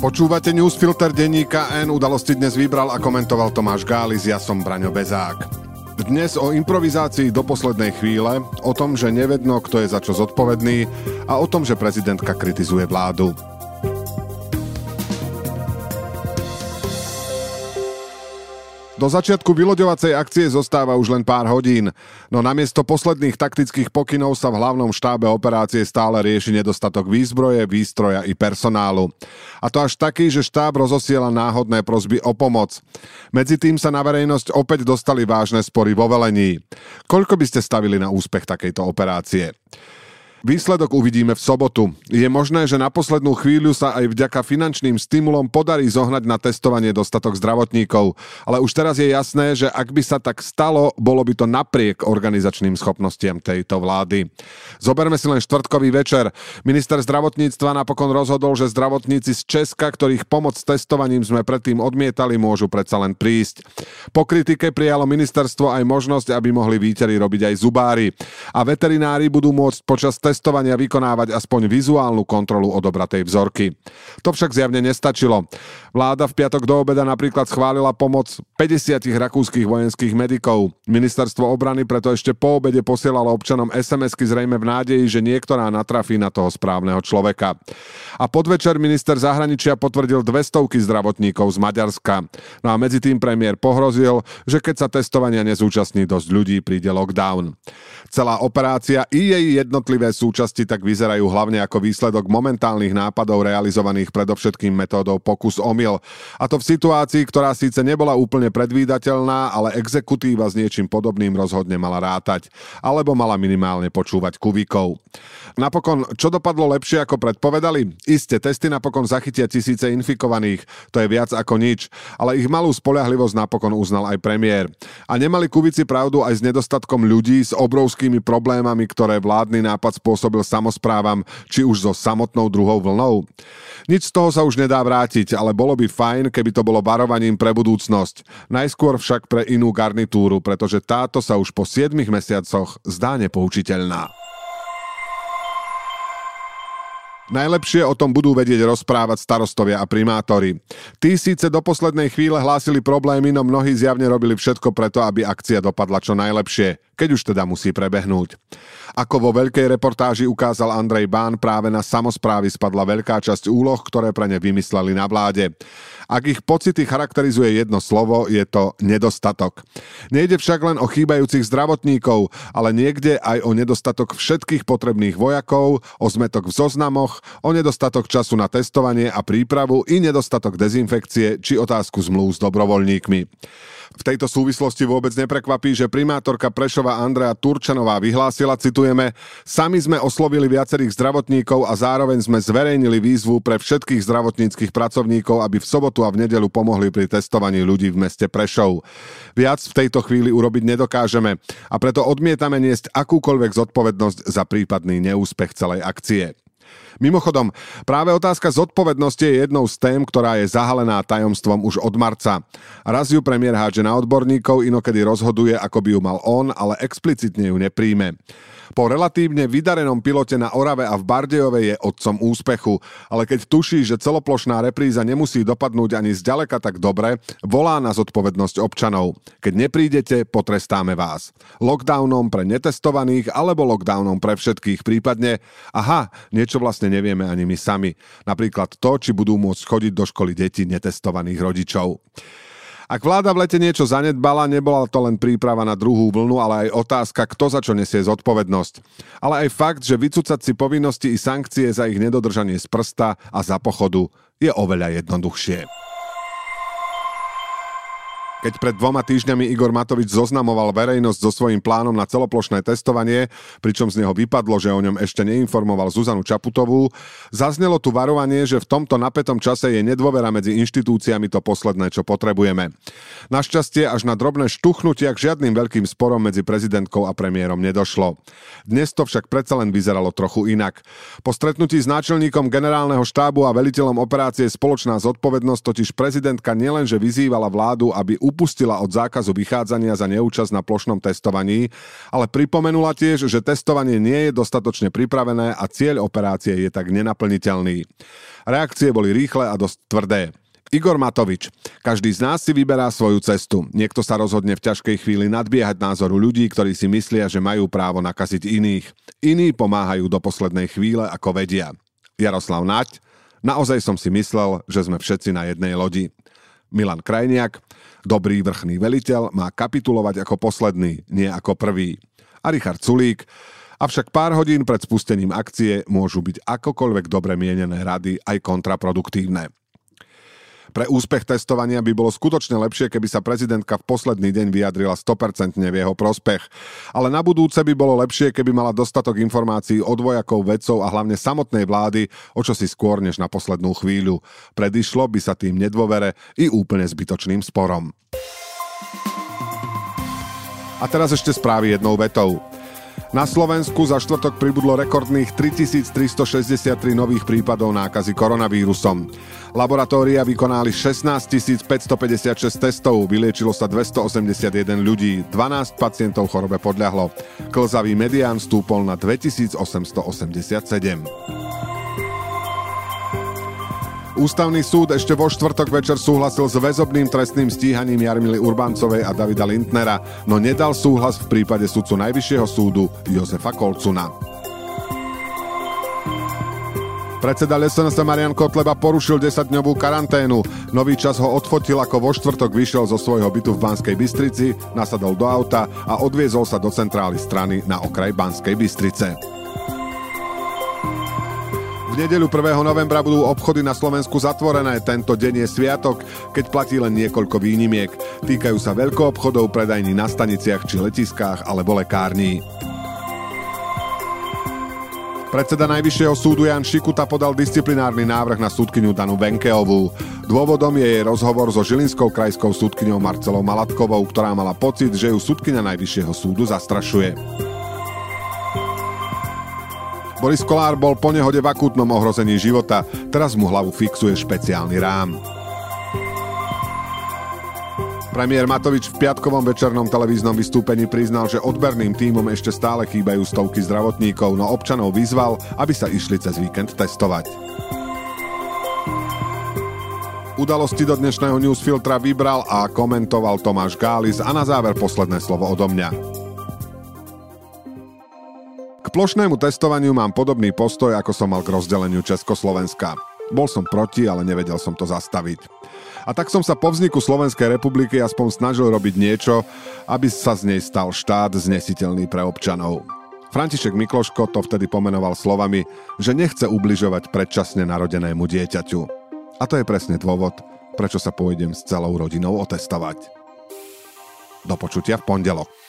Počúvate newsfilter denníka N, udalosti dnes vybral a komentoval Tomáš Gális, ja som Braňo Bezák. Dnes o improvizácii do poslednej chvíle, o tom, že nevedno, kto je za čo zodpovedný a o tom, že prezidentka kritizuje vládu. Do začiatku vyloďovacej akcie zostáva už len pár hodín, no namiesto posledných taktických pokynov sa v hlavnom štábe operácie stále rieši nedostatok výzbroje, výstroja i personálu. A to až taký, že štáb rozosiela náhodné prosby o pomoc. Medzi tým sa na verejnosť opäť dostali vážne spory vo velení. Koľko by ste stavili na úspech takejto operácie? Výsledok uvidíme v sobotu. Je možné, že na poslednú chvíľu sa aj vďaka finančným stimulom podarí zohnať na testovanie dostatok zdravotníkov. Ale už teraz je jasné, že ak by sa tak stalo, bolo by to napriek organizačným schopnostiam tejto vlády. Zoberme si len štvrtkový večer. Minister zdravotníctva napokon rozhodol, že zdravotníci z Česka, ktorých pomoc s testovaním sme predtým odmietali, môžu predsa len prísť. Po kritike prijalo ministerstvo aj možnosť, aby mohli výtery robiť aj zubári. A veterinári budú môcť počas testovania vykonávať aspoň vizuálnu kontrolu odobratej vzorky. To však zjavne nestačilo. Vláda v piatok do obeda napríklad schválila pomoc 50 rakúskych vojenských medikov. Ministerstvo obrany preto ešte po obede posielalo občanom SMS-ky zrejme v nádeji, že niektorá natrafí na toho správneho človeka. A podvečer minister zahraničia potvrdil 200 zdravotníkov z Maďarska. No a medzi tým premiér pohrozil, že keď sa testovania nezúčastní dosť ľudí, príde lockdown. Celá operácia i jej jednotlivé súčasti tak vyzerajú hlavne ako výsledok momentálnych nápadov realizovaných predovšetkým metódou pokus-omyl. A to v situácii, ktorá síce nebola úplne predvídateľná, ale exekutíva s niečím podobným rozhodne mala rátať. Alebo mala minimálne počúvať kuvíkov. Napokon, čo dopadlo lepšie ako predpovedali? Isté, testy napokon zachytia tisíce infikovaných. To je viac ako nič. Ale ich malú spoľahlivosť napokon uznal aj premiér. A nemali kuvici pravdu aj s nedostatkom ľudí, s obrovskými problémami, ktoré vládny nápad spôsobil samosprávam, či už so samotnou druhou vlnou. Nič z toho sa už nedá vrátiť, ale bolo by fajn, keby to bolo varovaním pre budúcnosť. Najskôr však pre inú garnitúru, pretože táto sa už po 7 mesiacoch zdá nepoučiteľná. Najlepšie o tom budú vedieť rozprávať starostovia a primátori. Tí síce do poslednej chvíle hlásili problémy, no mnohí zjavne robili všetko preto, aby akcia dopadla čo najlepšie, keď už teda musí prebehnúť. Ako vo veľkej reportáži ukázal Andrej Bán, práve na samosprávy spadla veľká časť úloh, ktoré pre ne vymysleli na vláde. Ak ich pocity charakterizuje jedno slovo, je to nedostatok. Nejde však len o chýbajúcich zdravotníkov, ale niekde aj o nedostatok všetkých potrebných vojakov, o zmätok v zoznamoch, o nedostatok času na testovanie a prípravu i nedostatok dezinfekcie či otázku zmluv s dobrovoľníkmi. V tejto súvislosti vôbec neprekvapí, že primátorka Prešova Andrea Turčanová vyhlásila, citujeme, sami sme oslovili viacerých zdravotníkov a zároveň sme zverejnili výzvu pre všetkých zdravotníckych pracovníkov, aby v sobotu a v nedeľu pomohli pri testovaní ľudí v meste Prešov. Viac v tejto chvíli urobiť nedokážeme a preto odmietame niesť akúkoľvek zodpovednosť za prípadný neúspech celej akcie. Mimochodom, práve otázka zodpovednosti je jednou z tém, ktorá je zahalená tajomstvom už od marca. Raz ju premiér hádže na odborníkov, inokedy rozhoduje, ako by ju mal on, ale explicitne ju nepríjme. Po relatívne vydarenom pilote na Orave a v Bardejove je otcom úspechu, ale keď tuší, že celoplošná repríza nemusí dopadnúť ani zďaleka tak dobre, volá na zodpovednosť občanov. Keď neprídete, potrestáme vás. Lockdownom pre netestovaných alebo lockdownom pre všetkých, prípadne, niečo vlastne nevieme ani my sami. Napríklad to, či budú môcť chodiť do školy deti netestovaných rodičov. Ak vláda v lete niečo zanedbala, nebola to len príprava na druhú vlnu, ale aj otázka, kto za čo nesie zodpovednosť. Ale aj fakt, že vycúcať si povinnosti i sankcie za ich nedodržanie z prsta a za pochodu je oveľa jednoduchšie. Keď pred 2 týždňami Igor Matovič zoznamoval verejnosť so svojím plánom na celoplošné testovanie, pričom z neho vypadlo, že o ňom ešte neinformoval Zuzanu Čaputovú, zaznelo tu varovanie, že v tomto napätom čase je nedôvera medzi inštitúciami to posledné, čo potrebujeme. Našťastie až na drobné štuchnutia k žiadnym veľkým sporom medzi prezidentkou a premiérom nedošlo. Dnes to však predsa len vyzeralo trochu inak. Po stretnutí s náčelníkom generálneho štábu a veliteľom operácie Spoločná zodpovednosť totiž prezidentka nielenže vyzývala vládu, aby upustila od zákazu vychádzania za neúčasť na plošnom testovaní, ale pripomenula tiež, že testovanie nie je dostatočne pripravené a cieľ operácie je tak nenaplniteľný. Reakcie boli rýchle a dosť tvrdé. Igor Matovič. Každý z nás si vyberá svoju cestu. Niekto sa rozhodne v ťažkej chvíli nadbiehať názoru ľudí, ktorí si myslia, že majú právo nakaziť iných. Iní pomáhajú do poslednej chvíle, ako vedia. Jaroslav Naď. Naozaj som si myslel, že sme všetci na jednej lodi. Milan Krajniak. Dobrý vrchný veliteľ má kapitulovať ako posledný, nie ako prvý. A Richard Sulík. Avšak pár hodín pred spustením akcie môžu byť akokoľvek dobre mienené rady aj kontraproduktívne. Pre úspech testovania by bolo skutočne lepšie, keby sa prezidentka v posledný deň vyjadrila 100% v jeho prospech. Ale na budúce by bolo lepšie, keby mala dostatok informácií od vojakov, vedcov a hlavne samotnej vlády, o čosi skôr než na poslednú chvíľu. Predišlo by sa tým nedôvere i úplne zbytočným sporom. A teraz ešte správy jednou vetou. Na Slovensku za štvrtok pribudlo rekordných 3363 nových prípadov nákazy koronavírusom. Laboratória vykonali 16 556 testov, vyliečilo sa 281 ľudí, 12 pacientov chorobe podľahlo. Klzavý medián stúpol na 2887. Ústavný súd ešte vo štvrtok večer súhlasil s väzobným trestným stíhaním Jarmily Urbancovej a Davida Lindnera, no nedal súhlas v prípade sudcu Najvyššieho súdu Jozefa Kolcuna. Predseda SNS Marian Kotleba porušil 10-dňovú karanténu. Nový čas ho odfotil, ako vo štvrtok vyšiel zo svojho bytu v Banskej Bystrici, nasadol do auta a odviezol sa do centrály strany na okraj Banskej Bystrice. V nedeľu 1. novembra budú obchody na Slovensku zatvorené. Tento deň je sviatok, keď platí len niekoľko výnimiek. Týkajú sa veľkoobchodov, predajní na staniciach či letiskách alebo lekární. Predseda Najvyššieho súdu Jan Šikuta podal disciplinárny návrh na súdkyňu Danu Benkeovú. Dôvodom je jej rozhovor so žilinskou krajskou súdkyňou Marcelou Malatkovou, ktorá mala pocit, že ju súdkyňa Najvyššieho súdu zastrašuje. Boris Kollár bol po nehode v akútnom ohrození života, teraz mu hlavu fixuje špeciálny rám. Premiér Matovič v piatkovom večernom televíznom vystúpení priznal, že odberným tímom ešte stále chýbajú stovky zdravotníkov, no občanov vyzval, aby sa išli cez víkend testovať. Udalosti do dnešného newsfiltra vybral a komentoval Tomáš Gális a na záver posledné slovo odo mňa. K plošnému testovaniu mám podobný postoj, ako som mal k rozdeleniu Československa. Bol som proti, ale nevedel som to zastaviť. A tak som sa po vzniku Slovenskej republiky aspoň snažil robiť niečo, aby sa z nej stal štát znesiteľný pre občanov. František Mikloško to vtedy pomenoval slovami, že nechce ubližovať predčasne narodenému dieťaťu. A to je presne dôvod, prečo sa pôjdem s celou rodinou otestovať. Do počutia v pondelok.